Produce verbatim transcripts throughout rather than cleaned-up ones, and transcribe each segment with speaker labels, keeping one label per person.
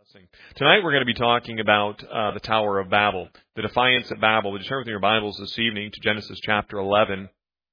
Speaker 1: blessing. Tonight we're going to be talking about uh, the Tower of Babel, the defiance at Babel. Would you turn with your Bibles this evening to Genesis chapter eleven?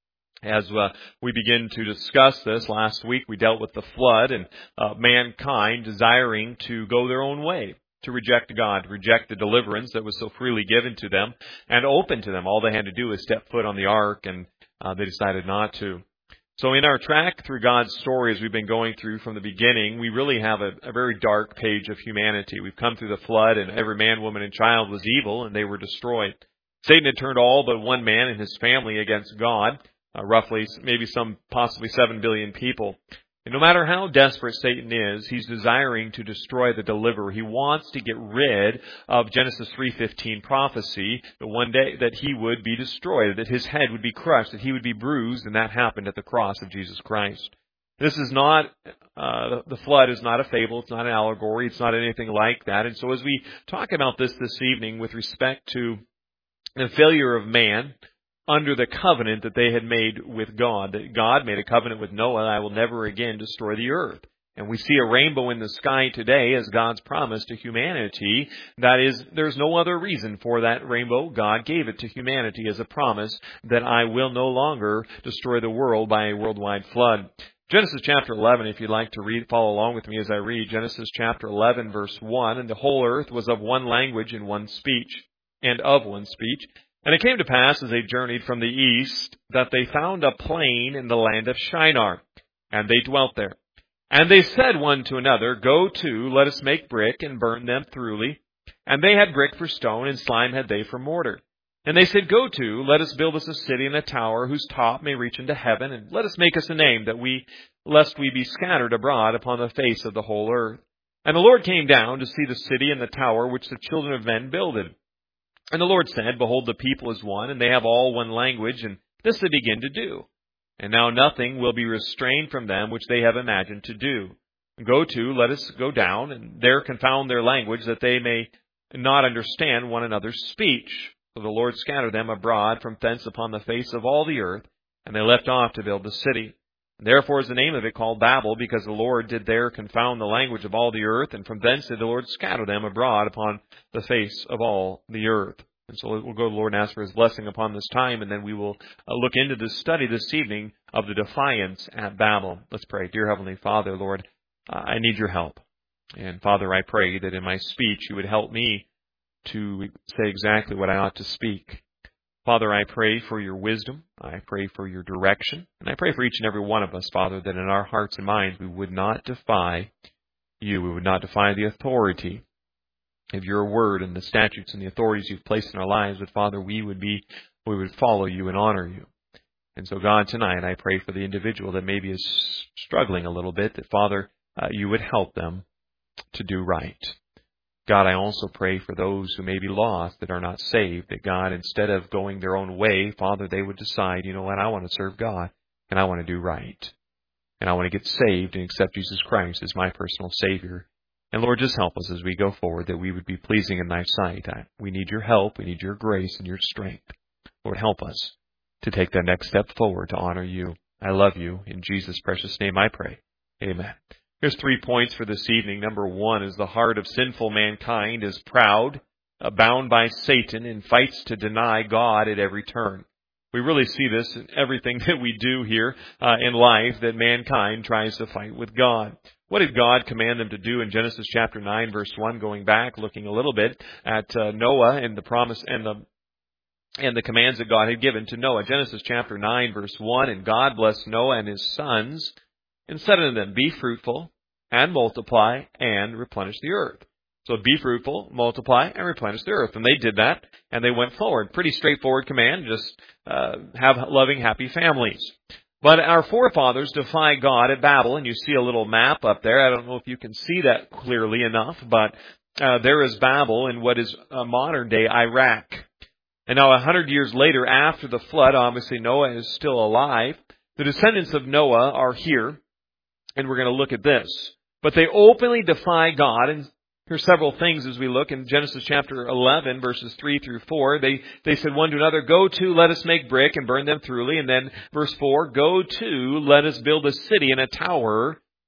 Speaker 1: As uh, we begin to discuss this, last week we dealt with the flood and uh, mankind desiring to go their own way, to reject God, to reject the deliverance that was so freely given to them and open to them. All they had to do was step foot on the ark, and uh, they decided not to. So in our track through God's story, as we've been going through from the beginning, we really have a, a very dark page of humanity. We've come through the flood, and every man, woman, and child was evil, and they were destroyed. Satan had turned all but one man and his family against God, uh, roughly maybe some possibly seven billion people. And no matter how desperate Satan is, he's desiring to destroy the deliverer. He wants to get rid of Genesis three fifteen prophecy that one day that he would be destroyed, that his head would be crushed, that he would be bruised, and that happened at the cross of Jesus Christ. This is not, uh, the flood is not a fable, it's not an allegory, it's not anything like that. And so as we talk about this this evening with respect to the failure of man, under the covenant that they had made with God. That God made a covenant with Noah, I will never again destroy the earth. And we see a rainbow in the sky today as God's promise to humanity. That is, there's no other reason for that rainbow. God gave it to humanity as a promise that I will no longer destroy the world by a worldwide flood. Genesis chapter eleven, if you'd like to read, follow along with me as I read. Genesis chapter eleven, verse one, and the whole earth was of one language and one speech, and of one speech. And it came to pass, as they journeyed from the east, that they found a plain in the land of Shinar, and they dwelt there. And they said one to another, Go to, let us make brick, and burn them thoroughly. And they had brick for stone, and slime had they for mortar. And they said, Go to, let us build us a city and a tower, whose top may reach into heaven, and let us make us a name, that we, lest we be scattered abroad upon the face of the whole earth. And the Lord came down to see the city and the tower which the children of men builded. And the Lord said, Behold, the people is one, and they have all one language, and this they begin to do. And now nothing will be restrained from them which they have imagined to do. Go to, let us go down, and there confound their language, that they may not understand one another's speech. So the Lord scattered them abroad from thence upon the face of all the earth, and they left off to build the city. Therefore is the name of it called Babel, because the Lord did there confound the language of all the earth, and from thence did the Lord scatter them abroad upon the face of all the earth. And so we'll go to the Lord and ask for His blessing upon this time, and then we will look into this study this evening of the defiance at Babel. Let's pray. Dear Heavenly Father, Lord, I need your help. And Father, I pray that in my speech you would help me to say exactly what I ought to speak. Father, I pray for your wisdom. I pray for your direction. And I pray for each and every one of us, Father, that in our hearts and minds we would not defy you. We would not defy the authority of your word and the statutes and the authorities you've placed in our lives. But Father, we would be, we would follow you and honor you. And so God, tonight I pray for the individual that maybe is struggling a little bit, that Father, uh, you would help them to do right. God, I also pray for those who may be lost, that are not saved, that God, instead of going their own way, Father, they would decide, you know what, I want to serve God, and I want to do right. And I want to get saved and accept Jesus Christ as my personal Savior. And Lord, just help us as we go forward, that we would be pleasing in thy sight. We need your help, we need your grace and your strength. Lord, help us to take that next step forward to honor you. I love you. In Jesus' precious name I pray. Amen. Here's three points for this evening. Number one is the heart of sinful mankind is proud, bound by Satan, and fights to deny God at every turn. We really see this in everything that we do here uh, in life, that mankind tries to fight with God. What did God command them to do in Genesis chapter nine, verse one, going back, looking a little bit at uh, Noah and the promise and the and the commands that God had given to Noah? Genesis chapter nine, verse one, and God blessed Noah and his sons, and said unto them, Be fruitful, and multiply, and replenish the earth. So be fruitful, multiply, and replenish the earth. And they did that, and they went forward. Pretty straightforward command, just uh, have loving, happy families. But our forefathers defy God at Babel, and you see a little map up there. I don't know if you can see that clearly enough, but uh, there is Babel in what is uh, modern-day Iraq. And now a hundred years later, after the flood, obviously Noah is still alive. The descendants of Noah are here. And we're going to look at this. But they openly defy God. And here's several things as we look in Genesis chapter eleven, verses three through four. They, they said one to another, Go to, let us make brick and burn them thoroughly. And then verse four, Go to, let us build a city and a tower,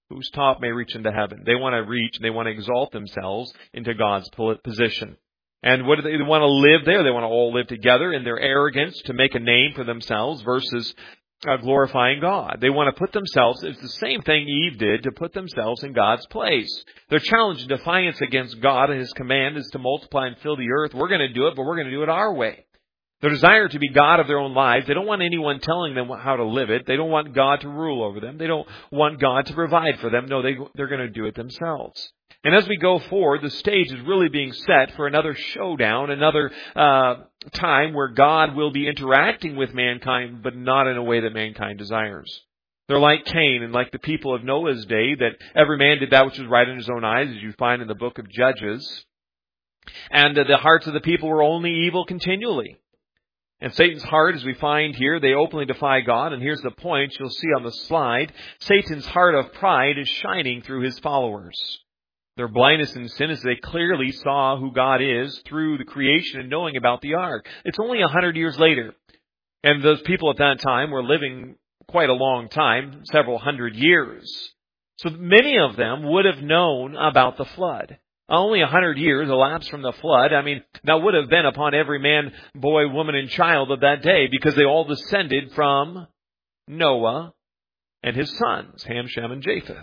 Speaker 1: whose top may reach into heaven. They want to reach, they want to exalt themselves into God's position. And what do they, they want to live there? They want to all live together in their arrogance to make a name for themselves versus uh, glorifying God. They want to put themselves, it's the same thing Eve did, to put themselves in God's place. Their challenge and defiance against God and His command is to multiply and fill the earth. We're going to do it, but we're going to do it our way. Their desire to be God of their own lives. They don't want anyone telling them how to live it. They don't want God to rule over them. They don't want God to provide for them. No, they, they're going to do it themselves. And as we go forward, the stage is really being set for another showdown, another uh, time where God will be interacting with mankind, but not in a way that mankind desires. They're like Cain and like the people of Noah's day, that every man did that which was right in his own eyes, as you find in the book of Judges. And uh, the hearts of the people were only evil continually. And Satan's heart, as we find here, they openly defy God. And here's the point you'll see on the slide. Satan's heart of pride is shining through his followers. Their blindness and sin is they clearly saw who God is through the creation and knowing about the ark. It's only a hundred years later. And those people at that time were living quite a long time, several hundred years. So many of them would have known about the flood. Only a hundred years elapsed from the flood. I mean, that would have been upon every man, boy, woman, and child of that day, because they all descended from Noah and his sons, Ham, Shem, and Japheth.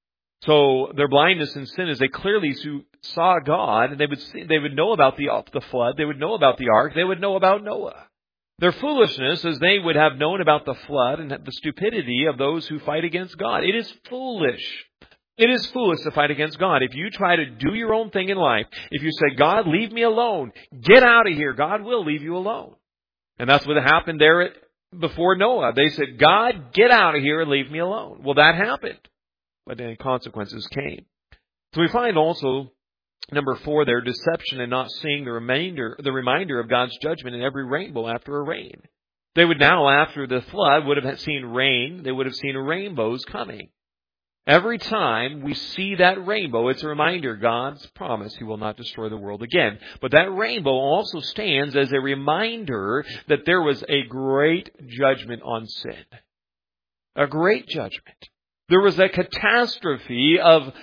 Speaker 1: So their blindness and sin is they clearly saw God, and they would see, they would know about the, the flood, they would know about the ark, they would know about Noah. Their foolishness is they would have known about the flood and the stupidity of those who fight against God. It is foolish. It is foolish to fight against God. If you try to do your own thing in life, if you say, God, leave me alone, get out of here, God will leave you alone. And that's what happened there at, before Noah. They said, God, get out of here and leave me alone. Well, that happened. But then consequences came. So we find also, number four there, deception and not seeing the remainder, the reminder of God's judgment in every rainbow after a rain. They would now, after the flood, would have seen rain. They would have seen rainbows coming. Every time we see that rainbow, it's a reminder, God's promise, He will not destroy the world again. But that rainbow also stands as a reminder that there was a great judgment on sin. A great judgment. There was a catastrophe of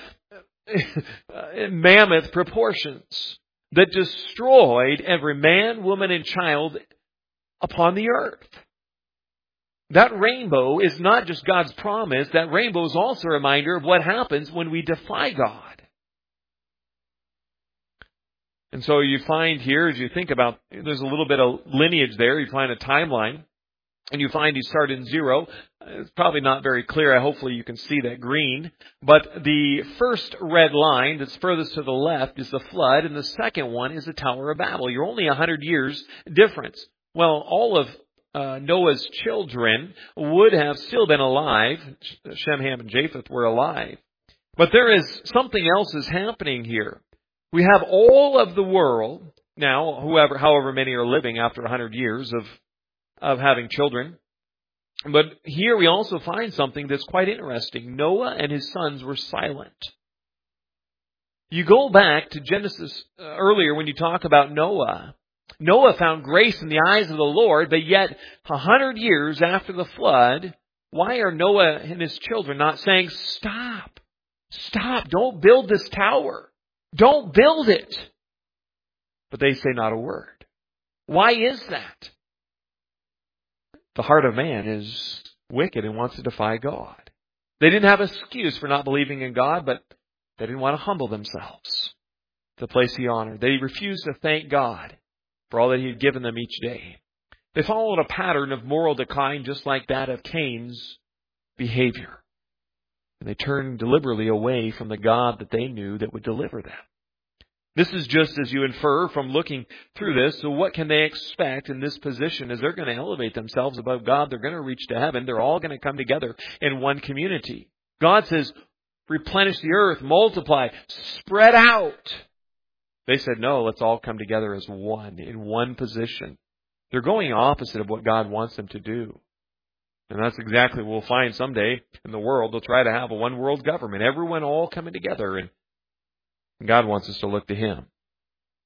Speaker 1: mammoth proportions that destroyed every man, woman, and child upon the earth. That rainbow is not just God's promise. That rainbow is also a reminder of what happens when we defy God. And so you find here, as you think about, there's a little bit of lineage there. You find a timeline. And you find you start in zero. It's probably not very clear. Hopefully you can see that green. But the first red line that's furthest to the left is the flood. And the second one is the Tower of Babel. You're only a hundred years difference. Well, all of Uh, Noah's children would have still been alive. Shem, Ham, and Japheth were alive. But there is something else is happening here. We have all of the world now, whoever, however many are living after a hundred years of, of having children. But here we also find something that's quite interesting. Noah and his sons were silent. You go back to Genesis uh, earlier when you talk about Noah. Noah found grace in the eyes of the Lord, but yet a hundred years after the flood, why are Noah and his children not saying, stop, stop, don't build this tower, don't build it? But they say not a word. Why is that? The heart of man is wicked and wants to defy God. They didn't have an excuse for not believing in God, but they didn't want to humble themselves to the place He honored. They refused to thank God for all that He had given them each day. They followed a pattern of moral decline just like that of Cain's behavior. And they turned deliberately away from the God that they knew that would deliver them. This is just as you infer from looking through this. So what can they expect in this position as they're going to elevate themselves above God? They're going to reach to heaven. They're all going to come together in one community. God says, replenish the earth, multiply, spread out. They said, no, let's all come together as one, in one position. They're going opposite of what God wants them to do. And that's exactly what we'll find someday in the world. They'll try to have a one world government, everyone all coming together. And God wants us to look to Him.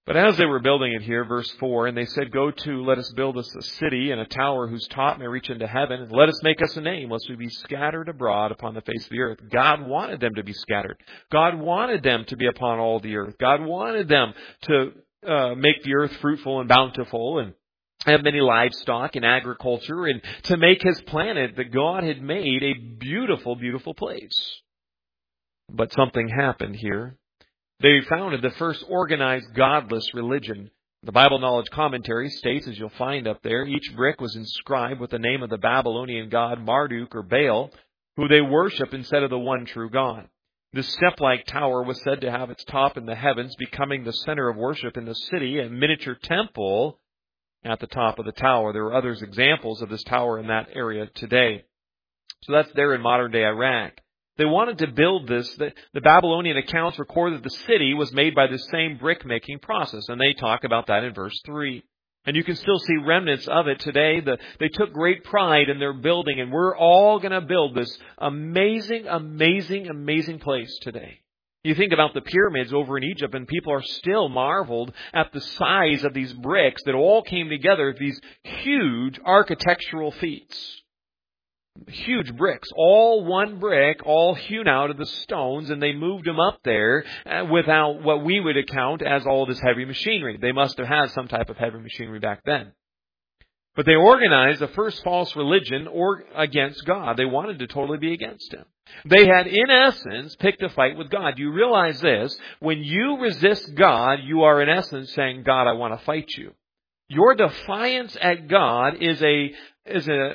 Speaker 1: But as they were building it here, verse four, and they said, Go to, let us build us a city and a tower whose top may reach into heaven, and let us make us a name, lest we be scattered abroad upon the face of the earth. God wanted them to be scattered. God wanted them to be upon all the earth. God wanted them to uh, make the earth fruitful and bountiful and have many livestock and agriculture, and to make His planet that God had made a beautiful, beautiful place. But something happened here. They founded the first organized godless religion. The Bible Knowledge Commentary states, as you'll find up there, each brick was inscribed with the name of the Babylonian god Marduk or Baal, who they worship instead of the one true God. This step-like tower was said to have its top in the heavens, becoming the center of worship in the city, a miniature temple at the top of the tower. There are other examples of this tower in that area today. So that's there in modern-day Iraq. They wanted to build this. The, the Babylonian accounts record that the city was made by the same brick-making process, and they talk about that in verse three. And you can still see remnants of it today. The, they took great pride in their building, and we're all going to build this amazing, amazing, amazing place today. You think about the pyramids over in Egypt, and people are still marveled at the size of these bricks that all came together, these huge architectural feats. Huge bricks, all one brick, all hewn out of the stones, and they moved them up there without what we would account as all this heavy machinery. They must have had some type of heavy machinery back then. But they organized the first false religion or against God. They wanted to totally be against Him. They had, in essence, picked a fight with God. You realize this, when you resist God, you are in essence saying, God, I want to fight you. Your defiance at God is a is a,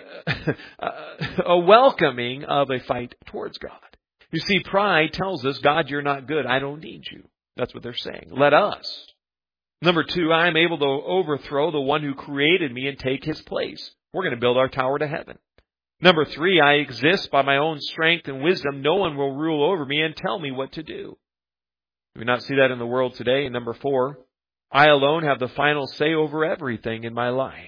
Speaker 1: a welcoming of a fight towards God. You see, pride tells us, God, you're not good. I don't need you. That's what they're saying. Let us. Number two, I am able to overthrow the one who created me and take His place. We're going to build our tower to heaven. Number three, I exist by my own strength and wisdom. No one will rule over me and tell me what to do. Do we not see that in the world today? And number four, I alone have the final say over everything in my life.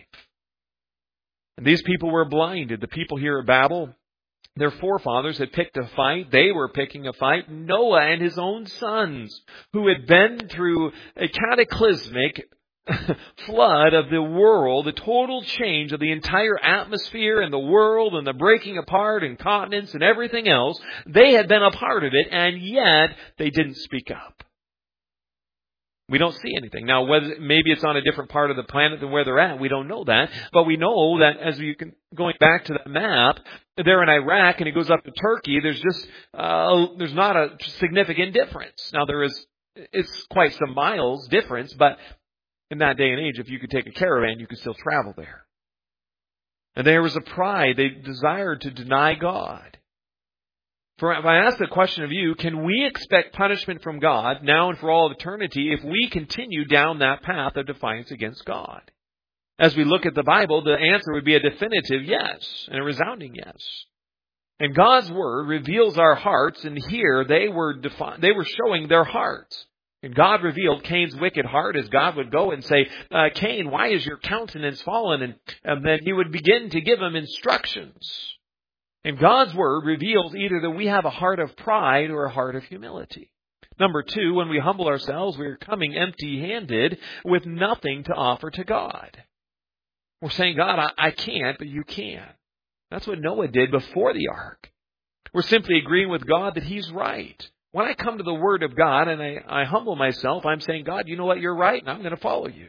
Speaker 1: And these people were blinded. The people here at Babel, their forefathers had picked a fight. They were picking a fight. Noah and his own sons, who had been through a cataclysmic flood of the world, a total change of the entire atmosphere and the world and the breaking apart and continents and everything else. They had been a part of it, and yet they didn't speak up. We don't see anything. Now, whether maybe it's on a different part of the planet than where they're at, we don't know that. But we know that as you can, going back to the map, they're in Iraq and it goes up to Turkey, there's just, uh, there's not a significant difference. Now, there is, it's quite some miles difference, but in that day and age, if you could take a caravan, you could still travel there. And there was a pride. They desired to deny God. For if I ask the question of you, can we expect punishment from God now and for all eternity if we continue down that path of defiance against God? As we look at the Bible, the answer would be a definitive yes, and a resounding yes. And God's Word reveals our hearts, and here they were defi- they were showing their hearts. And God revealed Cain's wicked heart as God would go and say, uh, Cain, why is your countenance fallen? And, and then He would begin to give him instructions. And God's Word reveals either that we have a heart of pride or a heart of humility. Number two, when we humble ourselves, we are coming empty-handed with nothing to offer to God. We're saying, God, I, I can't, but you can. That's what Noah did before the ark. We're simply agreeing with God that He's right. When I come to the Word of God and I, I humble myself, I'm saying, God, you know what? You're right, and I'm going to follow you.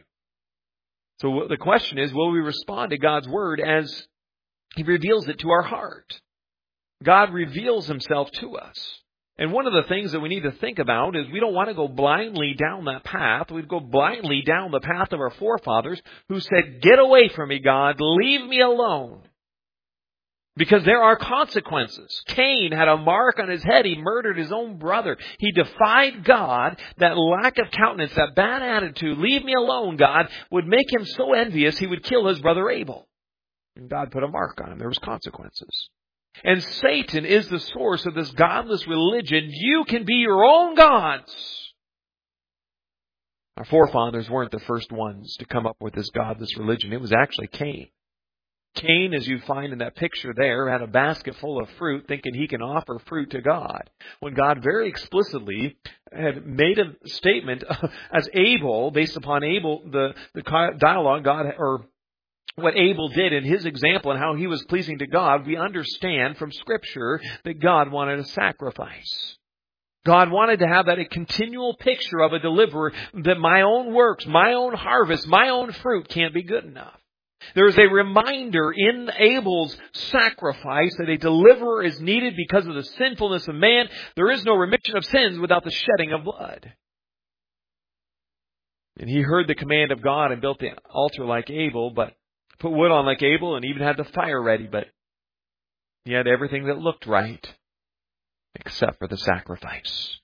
Speaker 1: So the question is, will we respond to God's Word as He reveals it to our heart? God reveals Himself to us. And one of the things that we need to think about is we don't want to go blindly down that path. We'd go blindly down the path of our forefathers who said, get away from me, God. Leave me alone. Because there are consequences. Cain had a mark on his head. He murdered his own brother. He defied God. That lack of countenance, that bad attitude, leave me alone, God, would make him so envious he would kill his brother Abel. And God put a mark on him. There was consequences. And Satan is the source of this godless religion. You can be your own gods. Our forefathers weren't the first ones to come up with this godless religion. It was actually Cain. Cain, as you find in that picture there, had a basket full of fruit thinking he can offer fruit to God. When God very explicitly had made a statement as Abel, based upon Abel, the, the dialogue God, or what Abel did in his example and how he was pleasing to God, we understand from Scripture that God wanted a sacrifice. God wanted to have that a continual picture of a deliverer, that my own works, my own harvest, my own fruit can't be good enough. There is a reminder in Abel's sacrifice that a deliverer is needed because of the sinfulness of man. There is no remission of sins without the shedding of blood. And he heard the command of God and built the altar like Abel, but put wood on like Abel, and even had the fire ready, but he had everything that looked right except for the sacrifice.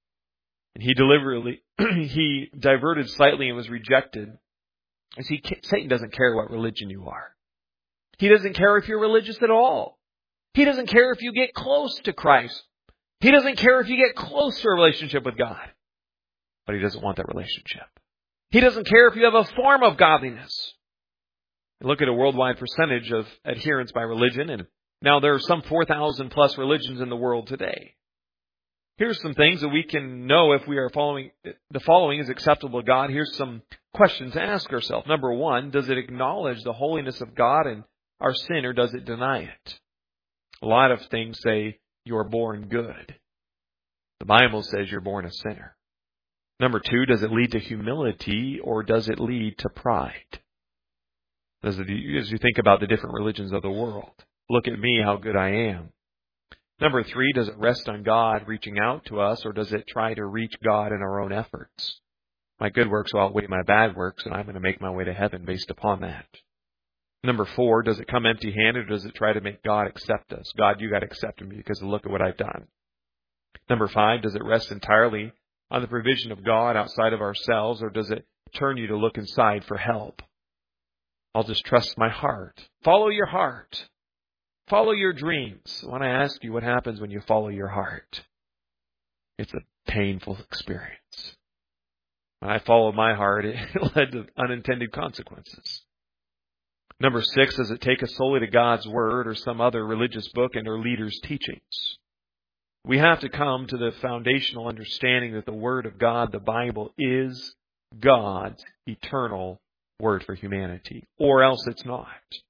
Speaker 1: And he deliberately, he diverted slightly and was rejected. You see, Satan doesn't care what religion you are. He doesn't care if you're religious at all. He doesn't care if you get close to Christ. He doesn't care if you get close to a relationship with God. But he doesn't want that relationship. He doesn't care if you have a form of godliness. Look at a worldwide percentage of adherence by religion, and now there are some four thousand plus religions in the world today. Here's some things that we can know if we are following, the following is acceptable to God. Here's some questions to ask ourselves. Number one, does it acknowledge the holiness of God and our sin, or does it deny it? A lot of things say you're born good. The Bible says you're born a sinner. Number two, does it lead to humility, or does it lead to pride? Does it, as you think about the different religions of the world, look at me, how good I am. Number three, does it rest on God reaching out to us, or does it try to reach God in our own efforts? My good works will outweigh my bad works, and I'm going to make my way to heaven based upon that. Number four, does it come empty-handed, or does it try to make God accept us? God, you got to accept me because look at what I've done. Number five, does it rest entirely on the provision of God outside of ourselves, or does it turn you to look inside for help? I'll just trust my heart. Follow your heart. Follow your dreams. When I ask you what happens when you follow your heart, it's a painful experience. When I followed my heart, it led to unintended consequences. Number six, does it take us solely to God's Word or some other religious book and or leaders' teachings? We have to come to the foundational understanding that the Word of God, the Bible, is God's eternal Word for humanity, or else it's not.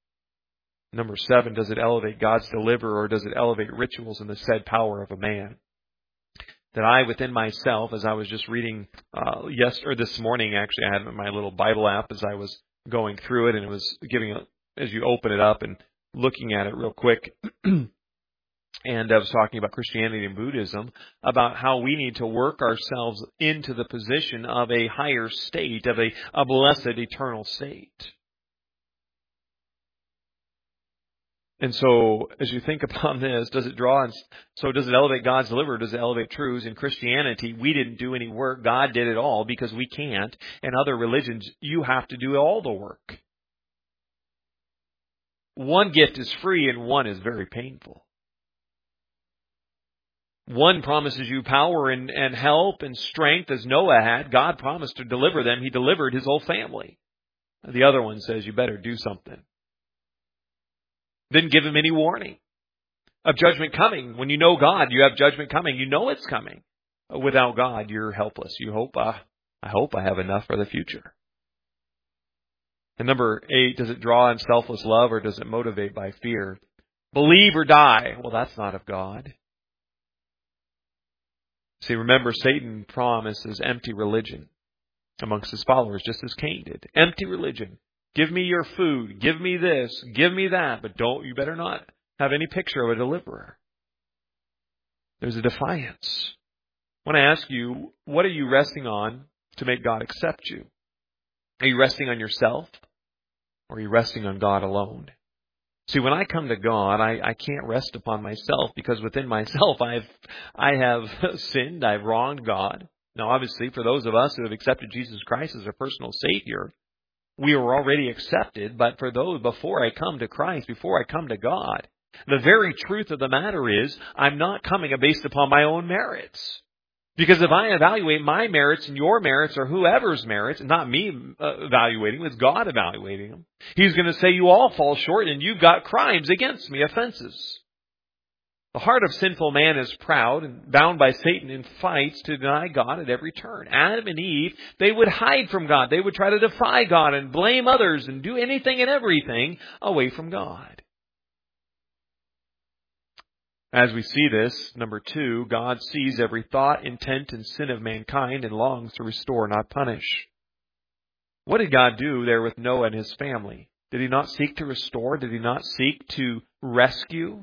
Speaker 1: Number seven, does it elevate God's deliverer, or does it elevate rituals and the said power of a man? That I, within myself, as I was just reading uh, yes, or this morning, actually, I had my little Bible app as I was going through it, and it was giving, a, as you open it up and looking at it real quick, and I was talking about Christianity and Buddhism, about how we need to work ourselves into the position of a higher state, of a, a blessed eternal state. And so, as you think upon this, does it draw, and so does it elevate God's deliverer? Does it elevate truths? In Christianity, we didn't do any work. God did it all because we can't. In other religions, you have to do all the work. One gift is free and one is very painful. One promises you power and, and help and strength as Noah had. God promised to deliver them. He delivered his whole family. The other one says you better do something. Didn't give him any warning of judgment coming. When you know God, you have judgment coming. You know it's coming. Without God, you're helpless. You hope, uh, I hope I have enough for the future. And number eight, does it draw in selfless love, or does it motivate by fear? Believe or die. Well, that's not of God. See, remember, Satan promises empty religion amongst his followers, just as Cain did. Empty religion. Give me your food. Give me this. Give me that. But don't, you better not have any picture of a deliverer. There's a defiance. I want to ask you, what are you resting on to make God accept you? Are you resting on yourself, or are you resting on God alone? See, when I come to God, I, I can't rest upon myself, because within myself I've I have sinned, I've wronged God. Now, obviously, for those of us who have accepted Jesus Christ as our personal Savior, we were already accepted, but for those, before I come to Christ, before I come to God, the very truth of the matter is, I'm not coming based upon my own merits. Because if I evaluate my merits and your merits or whoever's merits, not me uh, evaluating, it's God evaluating them, He's going to say you all fall short and you've got crimes against me, offenses. The heart of sinful man is proud and bound by Satan in fights to deny God at every turn. Adam and Eve, they would hide from God. They would try to defy God and blame others and do anything and everything away from God. As we see this, number two, God sees every thought, intent, and sin of mankind and longs to restore, not punish. What did God do there with Noah and his family? Did He not seek to restore? Did He not seek to rescue?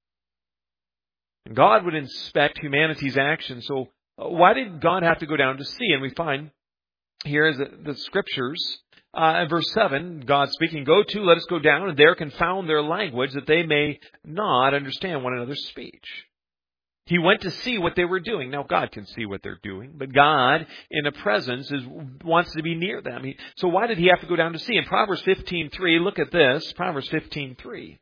Speaker 1: God would inspect humanity's actions. So why did God have to go down to see? And we find here is the, the scriptures, uh, in verse seven, God speaking, "Go to, let us go down, and there confound their language, that they may not understand one another's speech." He went to see what they were doing. Now, God can see what they're doing, but God, in a presence, is, wants to be near them. He, so why did He have to go down to see? In Proverbs fifteen three, look at this, Proverbs fifteen three.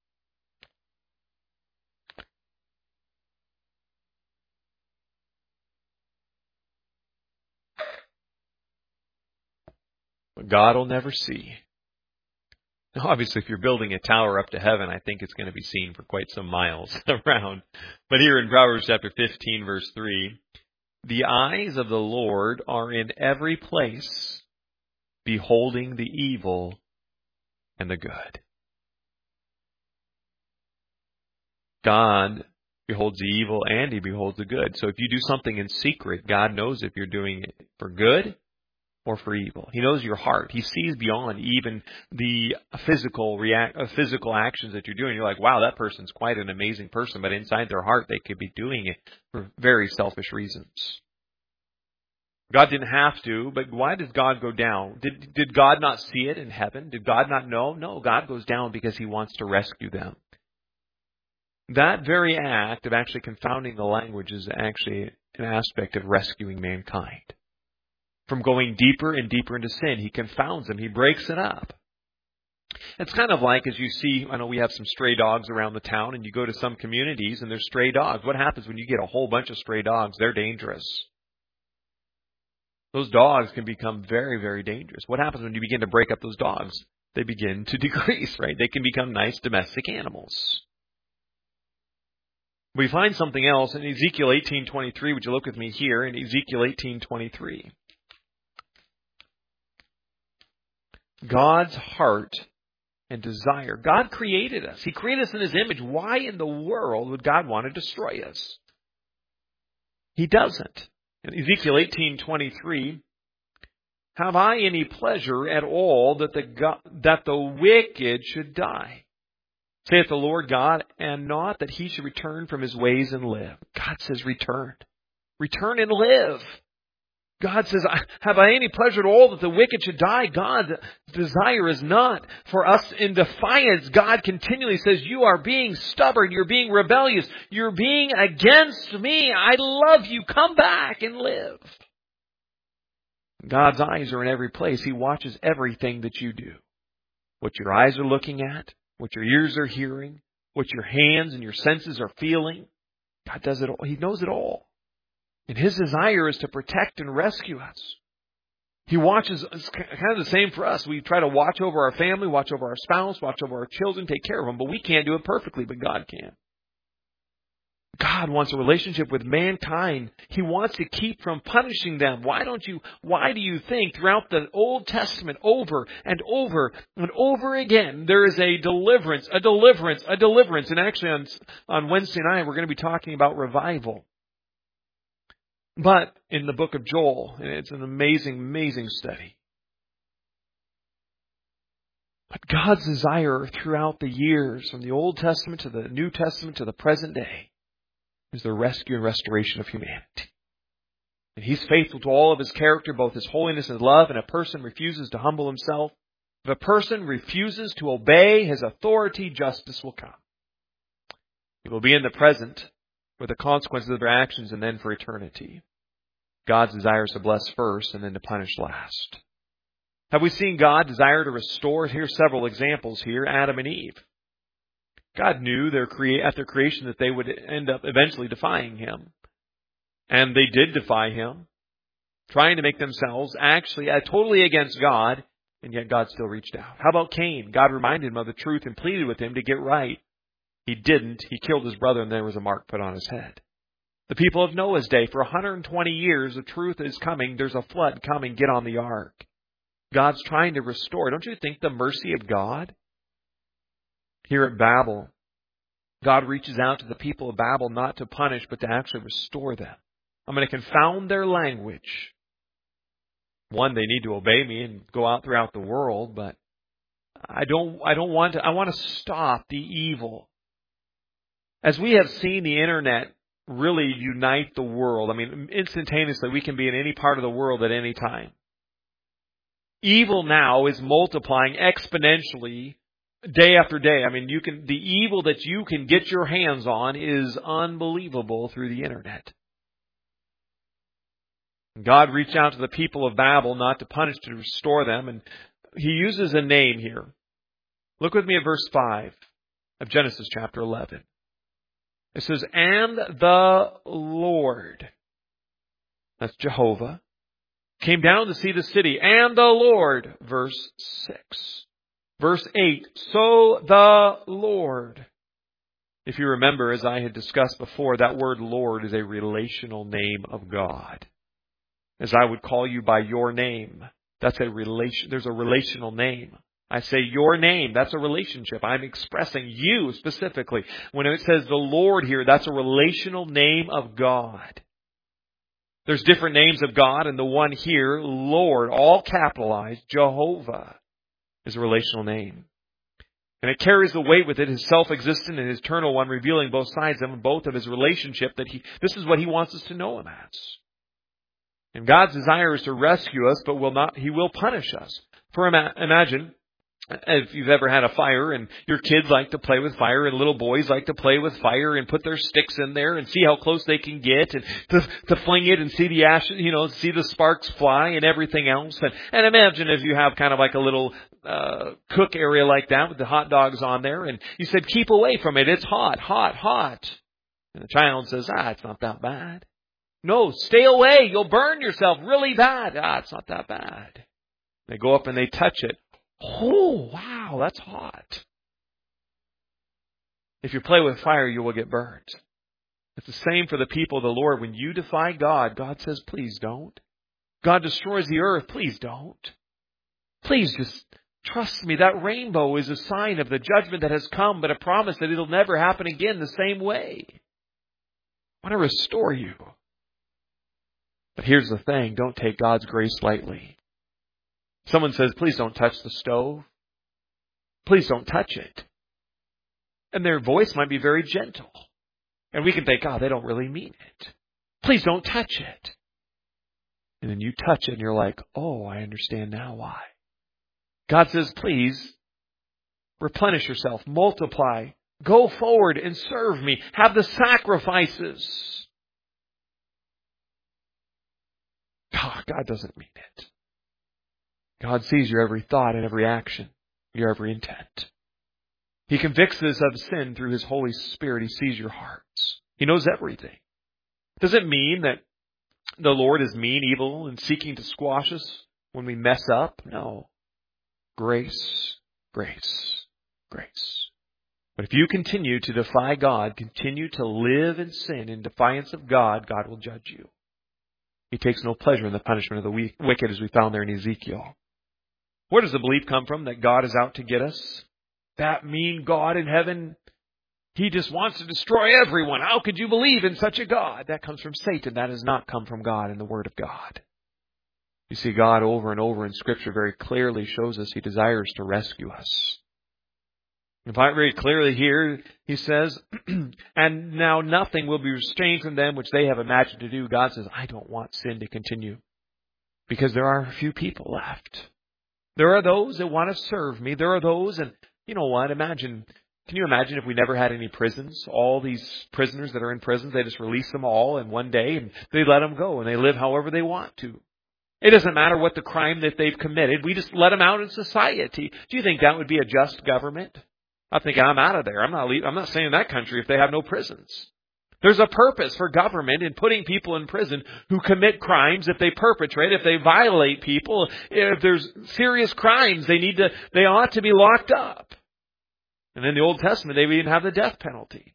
Speaker 1: But God will never see. Now, obviously, if you're building a tower up to heaven, I think it's going to be seen for quite some miles around. But here in Proverbs chapter fifteen, verse three, "The eyes of the Lord are in every place, beholding the evil and the good." God beholds the evil and He beholds the good. So if you do something in secret, God knows if you're doing it for good or for evil. He knows your heart. He sees beyond even the physical react, uh, physical actions that you're doing. You're like, wow, that person's quite an amazing person, but inside their heart, they could be doing it for very selfish reasons. God didn't have to, but why did God go down? Did, did God not see it in heaven? Did God not know? No, God goes down because He wants to rescue them. That very act of actually confounding the language is actually an aspect of rescuing mankind. From going deeper and deeper into sin, He confounds them. He breaks it up. It's kind of like, as you see, I know we have some stray dogs around the town, and you go to some communities and there's stray dogs. What happens when you get a whole bunch of stray dogs? They're dangerous. Those dogs can become very, very dangerous. What happens when you begin to break up those dogs? They begin to decrease, right? They can become nice domestic animals. We find something else in Ezekiel eighteen twenty-three. Would you look with me here in Ezekiel eighteen twenty-three? God's heart and desire. God created us. He created us in His image. Why in the world would God want to destroy us? He doesn't. In Ezekiel eighteen twenty-three, "Have I any pleasure at all that the God, that the wicked should die? Saith the Lord God, and not that he should return from his ways and live." God says, return. Return and live. God says, have I any pleasure at all that the wicked should die? God's desire is not for us in defiance. God continually says, you are being stubborn. You're being rebellious. You're being against me. I love you. Come back and live. God's eyes are in every place. He watches everything that you do. What your eyes are looking at, what your ears are hearing, what your hands and your senses are feeling. God does it all. He knows it all. And His desire is to protect and rescue us. He watches, it's kind of the same for us. We try to watch over our family, watch over our spouse, watch over our children, take care of them, but we can't do it perfectly, but God can. God wants a relationship with mankind. He wants to keep from punishing them. Why don't you, why do you think throughout the Old Testament over and over and over again, there is a deliverance, a deliverance, a deliverance. And actually on, on Wednesday night, we're going to be talking about revival. But in the book of Joel, and it's an amazing, amazing study. But God's desire throughout the years, from the Old Testament to the New Testament to the present day, is the rescue and restoration of humanity. And He's faithful to all of His character, both His holiness and love, and a person refuses to humble himself. If a person refuses to obey His authority, justice will come. It will be in the present, for the consequences of their actions, and then for eternity. God's desire is to bless first and then to punish last. Have we seen God desire to restore? Here's several examples here. Adam and Eve. God knew their crea- at their creation that they would end up eventually defying Him. And they did defy Him, trying to make themselves actually uh, totally against God, and yet God still reached out. How about Cain? God reminded him of the truth and pleaded with him to get right. He didn't. He killed his brother, and there was a mark put on his head. The people of Noah's day, for one hundred twenty years, the truth is coming. There's a flood coming. Get on the ark. God's trying to restore. Don't you think the mercy of God? Here at Babel, God reaches out to the people of Babel not to punish, but to actually restore them. I'm going to confound their language. One, they need to obey me and go out throughout the world, but I don't, I don't want to, I want to stop the evil. As we have seen the internet really unite the world, I mean, instantaneously, we can be in any part of the world at any time. Evil now is multiplying exponentially day after day. I mean, you can, the evil that you can get your hands on is unbelievable through the internet. God reached out to the people of Babel not to punish, to restore them. And He uses a name here. Look with me at verse five of Genesis chapter eleven. It says, and the Lord, that's Jehovah, came down to see the city. And the Lord, verse six. Verse eight, so the Lord. If you remember, as I had discussed before, that word Lord is a relational name of God. As I would call you by your name. That's a relation. There's a relational name. I say your name. That's a relationship. I'm expressing you specifically. When it says the Lord here, that's a relational name of God. There's different names of God, and the one here, Lord, all capitalized, Jehovah, is a relational name. And it carries the weight with it, His self-existent and His eternal one, revealing both sides of Him, both of His relationship, that He, this is what He wants us to know Him as. And God's desire is to rescue us, but will not, He will punish us. For ima- imagine, if you've ever had a fire and your kids like to play with fire and little boys like to play with fire and put their sticks in there and see how close they can get and to, to fling it and see the ashes, you know, see the sparks fly and everything else. And, and imagine if you have kind of like a little uh, cook area like that with the hot dogs on there and you said, keep away from it. It's hot, hot, hot. And the child says, ah, it's not that bad. No, stay away. You'll burn yourself really bad. Ah, it's not that bad. They go up and they touch it. Oh, wow, that's hot. If you play with fire, you will get burnt. It's the same for the people of the Lord. When you defy God, God says, please don't. God destroys the earth. Please don't. Please just trust me. That rainbow is a sign of the judgment that has come, but a promise that it'll never happen again the same way. I want to restore you. But here's the thing. Don't take God's grace lightly. Someone says, please don't touch the stove. Please don't touch it. And their voice might be very gentle. And we can think, oh, they don't really mean it. Please don't touch it. And then you touch it and you're like, oh, I understand now why. God says, please replenish yourself, multiply, go forward and serve me. Have the sacrifices. Oh, God doesn't mean it. God sees your every thought and every action, your every intent. He convicts us of sin through His Holy Spirit. He sees your hearts. He knows everything. Does it mean that the Lord is mean, evil, and seeking to squash us when we mess up? No. Grace, grace, grace. But if you continue to defy God, continue to live in sin in defiance of God, God will judge you. He takes no pleasure in the punishment of the wicked, as we found there in Ezekiel. Where does the belief come from that God is out to get us? That mean God in heaven, He just wants to destroy everyone. How could you believe in such a God? That comes from Satan. That has not come from God in the Word of God. You see, God over and over in Scripture very clearly shows us He desires to rescue us. In fact, very clearly here, He says, and now nothing will be restrained from them which they have imagined to do. God says, I don't want sin to continue because there are a few people left. There are those that want to serve me. There are those, and you know what? Imagine, can you imagine if we never had any prisons? All these prisoners that are in prisons, they just release them all in one day and they let them go and they live however they want to. It doesn't matter what the crime that they've committed. We just let them out in society. Do you think that would be a just government? I think I'm out of there. I'm not leaving. I'm not staying in that country if they have no prisons. There's a purpose for government in putting people in prison who commit crimes if they perpetrate, if they violate people, if there's serious crimes, they need to, they ought to be locked up. And in the Old Testament, they even have the death penalty.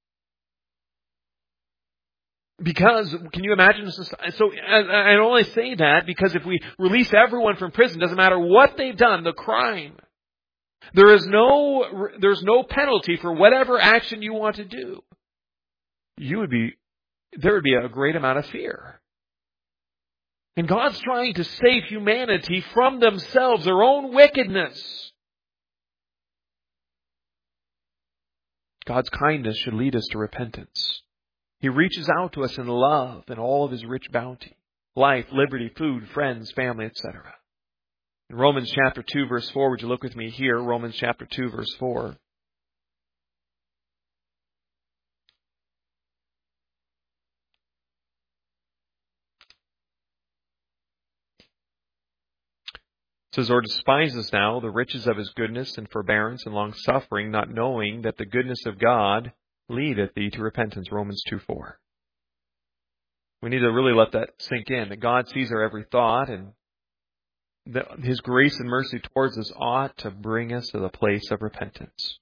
Speaker 1: Because, can you imagine? So I only say that because if we release everyone from prison, doesn't matter what they've done, the crime, there is no, there's no penalty for whatever action you want to do. You would be, there would be a great amount of fear. And God's trying to save humanity from themselves, their own wickedness. God's kindness should lead us to repentance. He reaches out to us in love and all of His rich bounty. Life, liberty, food, friends, family, et cetera. In Romans chapter two, verse four, would you look with me here? Romans chapter two, verse four. It says, or despises now the riches of His goodness and forbearance and long-suffering, not knowing that the goodness of God leadeth thee to repentance. Romans two four. We need to really let that sink in, that God sees our every thought, and that His grace and mercy towards us ought to bring us to the place of repentance.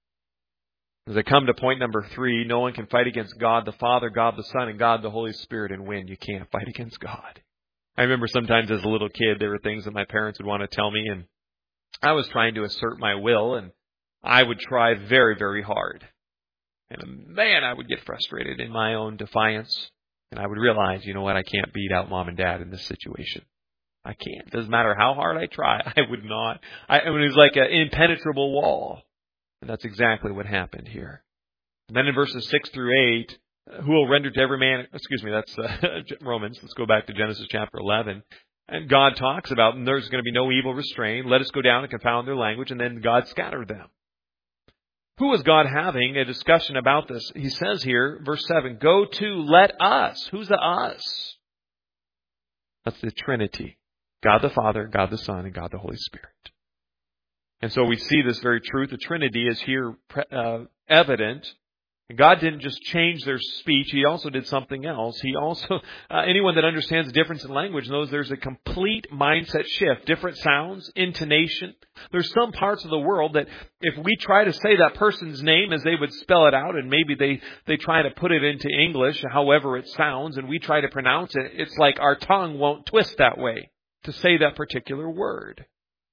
Speaker 1: As I come to point number three, no one can fight against God the Father, God the Son, and God the Holy Spirit and win. You can't fight against God. I remember sometimes as a little kid, there were things that my parents would want to tell me, and I was trying to assert my will, and I would try very, very hard. And man, I would get frustrated in my own defiance. And I would realize, you know what, I can't beat out mom and dad in this situation. I can't. It doesn't matter how hard I try. I would not. I, I mean, it was like an impenetrable wall. And that's exactly what happened here. And then in verses six through eight, who will render to every man, excuse me, that's uh, Romans. Let's go back to Genesis chapter eleven. And God talks about, and there's going to be no evil restrained. Let us go down and confound their language. And then God scattered them. Who was God having a discussion about this? He says here, verse seven, go to, let us. Who's the us? That's the Trinity. God the Father, God the Son, and God the Holy Spirit. And so we see this very truth. The Trinity is here uh, evident. And God didn't just change their speech. He also did something else. He also, uh, anyone that understands the difference in language knows there's a complete mindset shift. Different sounds, intonation. There's some parts of the world that if we try to say that person's name as they would spell it out, and maybe they, they try to put it into English, however it sounds, and we try to pronounce it, it's like our tongue won't twist that way to say that particular word.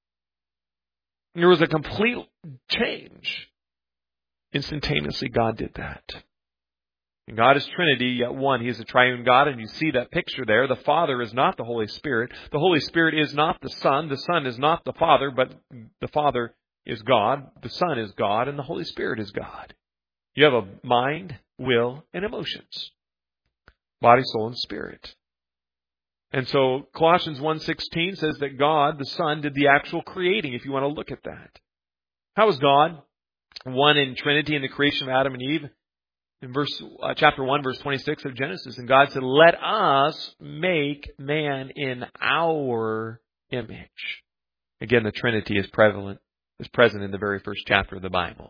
Speaker 1: There was a complete change. Instantaneously, God did that. And God is Trinity, yet one. He is a triune God, and you see that picture there. The Father is not the Holy Spirit. The Holy Spirit is not the Son. The Son is not the Father, but the Father is God. The Son is God, and the Holy Spirit is God. You have a mind, will, and emotions. Body, soul, and spirit. And so Colossians one sixteen says that God, the Son, did the actual creating, if you want to look at that. How is God one in Trinity in the creation of Adam and Eve? In verse uh, chapter one, verse twenty-six of Genesis, and God said, let us make man in our image. Again, the Trinity is prevalent, is present in the very first chapter of the Bible.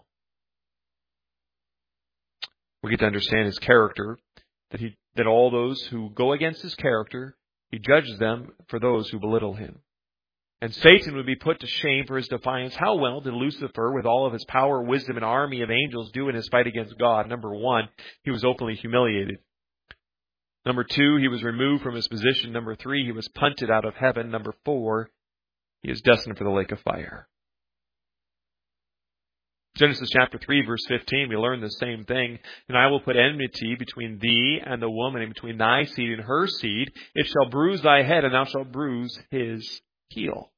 Speaker 1: We get to understand His character, that he that all those who go against His character, He judges them for those who belittle Him. And Satan would be put to shame for his defiance. How well did Lucifer, with all of his power, wisdom, and army of angels, do in his fight against God? Number one, he was openly humiliated. Number two, he was removed from his position. Number three, he was punted out of heaven. Number four, he is destined for the lake of fire. Genesis chapter three, verse fifteen, we learn the same thing. And I will put enmity between thee and the woman, and between thy seed and her seed. It shall bruise thy head, and thou shalt bruise his heel.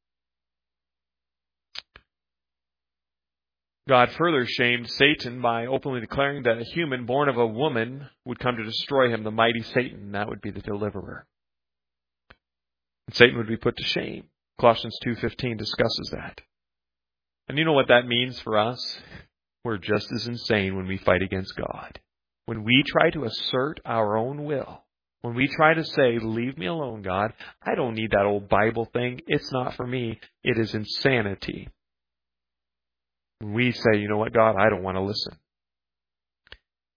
Speaker 1: God further shamed Satan by openly declaring that a human born of a woman would come to destroy him, the mighty Satan. That would be the deliverer. And Satan would be put to shame. Colossians two fifteen discusses that. And you know what that means for us? We're just as insane when we fight against God. When we try to assert our own will. When we try to say, leave me alone, God, I don't need that old Bible thing. It's not for me. It is insanity. When we say, you know what, God, I don't want to listen.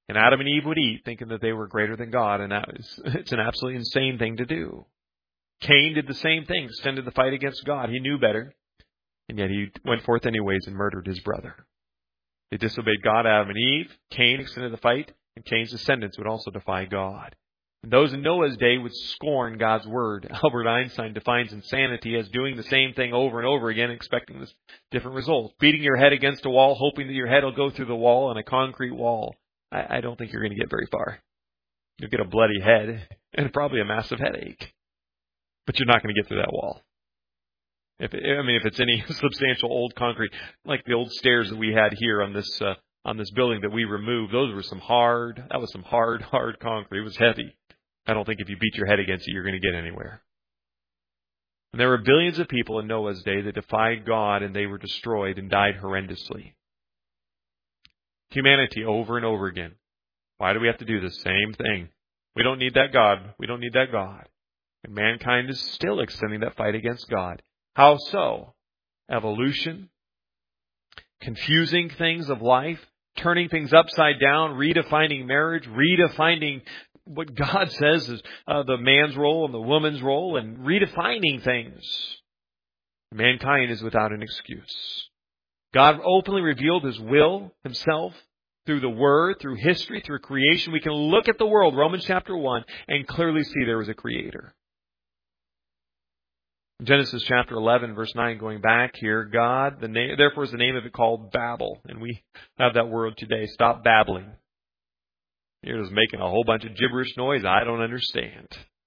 Speaker 1: And Adam and Eve would eat thinking that they were greater than God, and that was, it's an absolutely insane thing to do. Cain did the same thing, extended the fight against God. He knew better, and yet he went forth anyways and murdered his brother. They disobeyed God, Adam and Eve. Cain extended the fight, and Cain's descendants would also defy God. And those in Noah's day would scorn God's word. Albert Einstein defines insanity as doing the same thing over and over again, expecting this different results. Beating your head against a wall, hoping that your head will go through the wall on a concrete wall. I, I don't think you're going to get very far. You'll get a bloody head and probably a massive headache. But you're not going to get through that wall. If it, I mean, if it's any substantial old concrete, like the old stairs that we had here on this uh, on this building that we removed, those were some hard. That was some hard, hard concrete. It was heavy. I don't think if you beat your head against it, you're going to get anywhere. And there were billions of people in Noah's day that defied God, and they were destroyed and died horrendously. Humanity over and over again. Why do we have to do the same thing? We don't need that God. We don't need that God. And mankind is still extending that fight against God. How so? Evolution, confusing things of life, turning things upside down, redefining marriage, redefining what God says is uh, the man's role and the woman's role, and redefining things. Mankind is without an excuse. God openly revealed His will, Himself, through the Word, through history, through creation. We can look at the world, Romans chapter one, and clearly see there was a Creator. Genesis chapter eleven, verse nine, going back here, God, the name, therefore is the name of it called Babel. And we have that word today. Stop babbling. You're just making a whole bunch of gibberish noise I don't understand.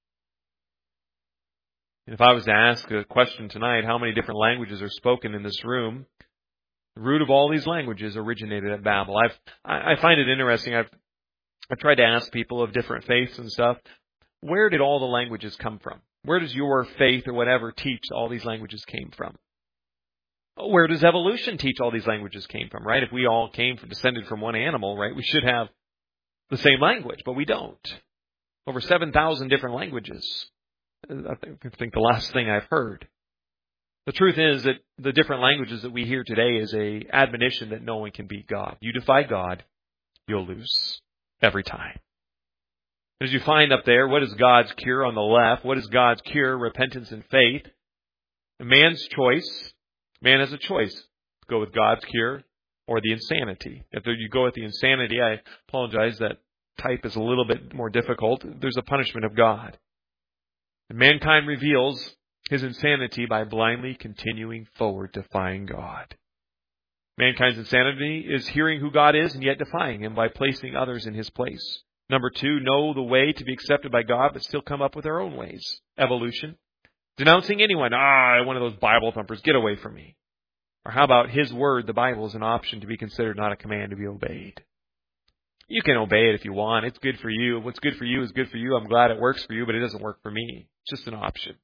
Speaker 1: And if I was to ask a question tonight, how many different languages are spoken in this room? The root of all these languages originated at Babel. I've, I, I find it interesting. I've, I've tried to ask people of different faiths and stuff, where did all the languages come from? Where does your faith or whatever teach all these languages came from? Where does evolution teach all these languages came from, right? If we all came from, descended from one animal, right, we should have the same language, but we don't. Over seven thousand different languages. I think, I think the last thing I've heard. The truth is that the different languages that we hear today is a admonition that no one can beat God. You defy God, you'll lose every time. As you find up there, what is God's cure on the left? What is God's cure? Repentance and faith. Man's choice. Man has a choice. Go with God's cure or the insanity. If you go with the insanity, I apologize, that type is a little bit more difficult. There's a punishment of God. And mankind reveals his insanity by blindly continuing forward, defying God. Mankind's insanity is hearing who God is and yet defying Him by placing others in His place. Number two, know the way to be accepted by God, but still come up with our own ways. Evolution. Denouncing anyone. Ah, one of those Bible thumpers. Get away from me. Or how about His Word, the Bible, is an option to be considered, not a command to be obeyed. You can obey it if you want. It's good for you. What's good for you is good for you. I'm glad it works for you, but it doesn't work for me. It's just an option.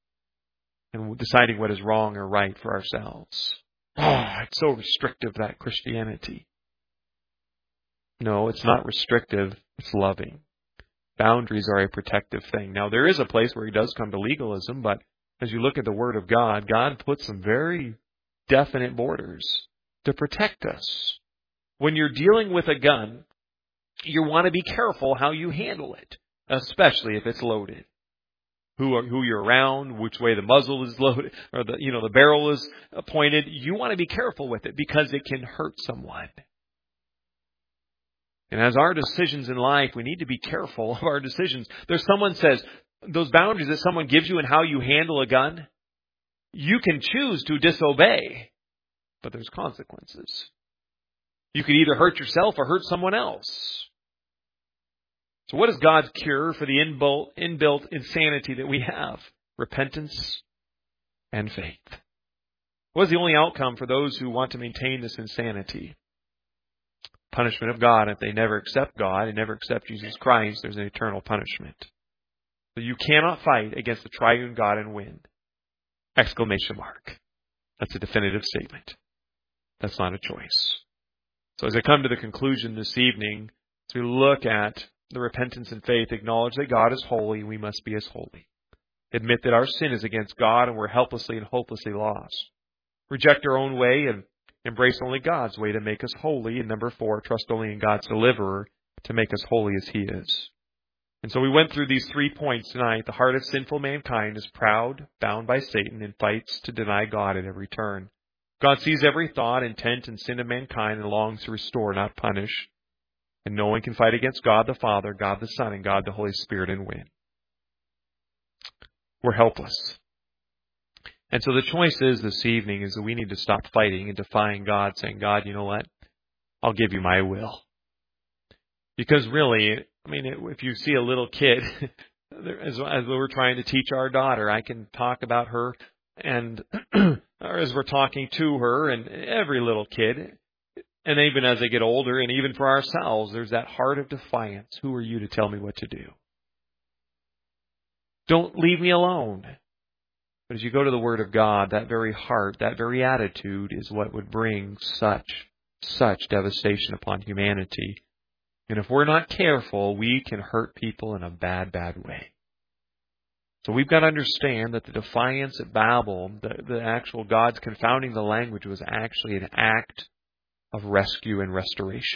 Speaker 1: And deciding what is wrong or right for ourselves. Oh, it's so restrictive, that Christianity. No, it's not restrictive. It's loving. Boundaries are a protective thing. Now, there is a place where He does come to legalism, but as you look at the Word of God, God puts some very definite borders to protect us. When you're dealing with a gun, you want to be careful how you handle it, especially if it's loaded. Who are, who you're around, which way the muzzle is loaded, or the, you know, the barrel is pointed. You want to be careful with it because it can hurt someone. And as our decisions in life, we need to be careful of our decisions. There's someone says, those boundaries that someone gives you in how you handle a gun, you can choose to disobey, but there's consequences. You could either hurt yourself or hurt someone else. So what is God's cure for the inbuilt, inbuilt insanity that we have? Repentance and faith. What is the only outcome for those who want to maintain this insanity? Punishment of God. If they never accept God and never accept Jesus Christ, there's an eternal punishment. So you cannot fight against the triune God and win. Exclamation mark. That's a definitive statement. That's not a choice. So as I come to the conclusion this evening, as we look at the repentance and faith, acknowledge that God is holy, we must be as holy. Admit that our sin is against God and we're helplessly and hopelessly lost. Reject our own way and embrace only God's way to make us holy. And number four, trust only in God's deliverer to make us holy as He is. And so we went through these three points tonight. The heart of sinful mankind is proud, bound by Satan, and fights to deny God at every turn. God sees every thought, intent, and sin of mankind and longs to restore, not punish. And no one can fight against God the Father, God the Son, and God the Holy Spirit and win. We're helpless. And so the choice is this evening is that we need to stop fighting and defying God, saying, God, you know what? I'll give you my will. Because really, I mean, if you see a little kid, as, as we're trying to teach our daughter, I can talk about her, and or as we're talking to her, and every little kid, and even as they get older, and even for ourselves, there's that heart of defiance. Who are you to tell me what to do? Don't leave me alone. But as you go to the Word of God, that very heart, that very attitude is what would bring such, such devastation upon humanity. And if we're not careful, we can hurt people in a bad, bad way. So we've got to understand that the defiance at Babel, the, the actual God's confounding the language, was actually an act of rescue and restoration.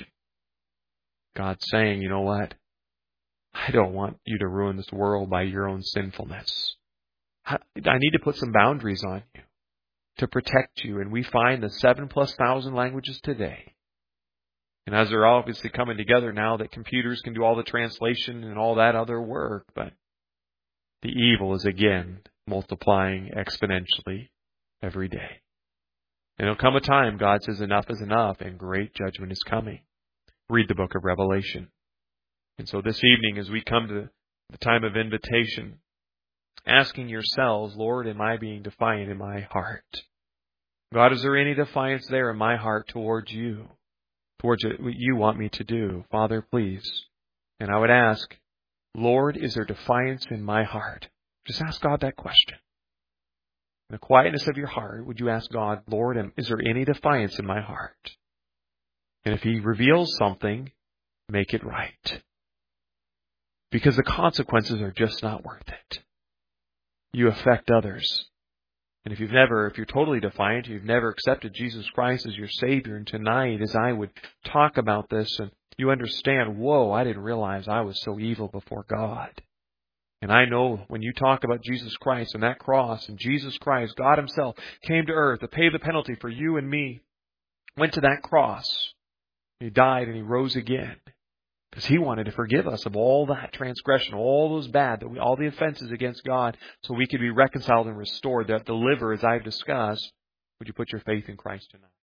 Speaker 1: God saying, you know what? I don't want you to ruin this world by your own sinfulness. I need to put some boundaries on you to protect you. And we find the seven plus thousand languages today. And as they're obviously coming together now that computers can do all the translation and all that other work, but the evil is again multiplying exponentially every day. And there'll come a time God says enough is enough and great judgment is coming. Read the book of Revelation. And so this evening as we come to the time of invitation, asking yourselves, Lord, am I being defiant in my heart? God, is there any defiance there in my heart towards you? Towards what you want me to do? Father, please. And I would ask, Lord, is there defiance in my heart? Just ask God that question. In the quietness of your heart, would you ask God, Lord, is there any defiance in my heart? And if He reveals something, make it right. Because the consequences are just not worth it. You affect others. And if you've never, if you're totally defiant, you've never accepted Jesus Christ as your Savior, and tonight as I would talk about this and you understand, whoa, I didn't realize I was so evil before God. And I know when you talk about Jesus Christ and that cross, and Jesus Christ, God Himself, came to earth to pay the penalty for you and me, went to that cross, He died and He rose again. Because He wanted to forgive us of all that transgression, all those bad, that we, all the offenses against God, so we could be reconciled and restored, that deliver, as I've discussed. Would you put your faith in Christ tonight?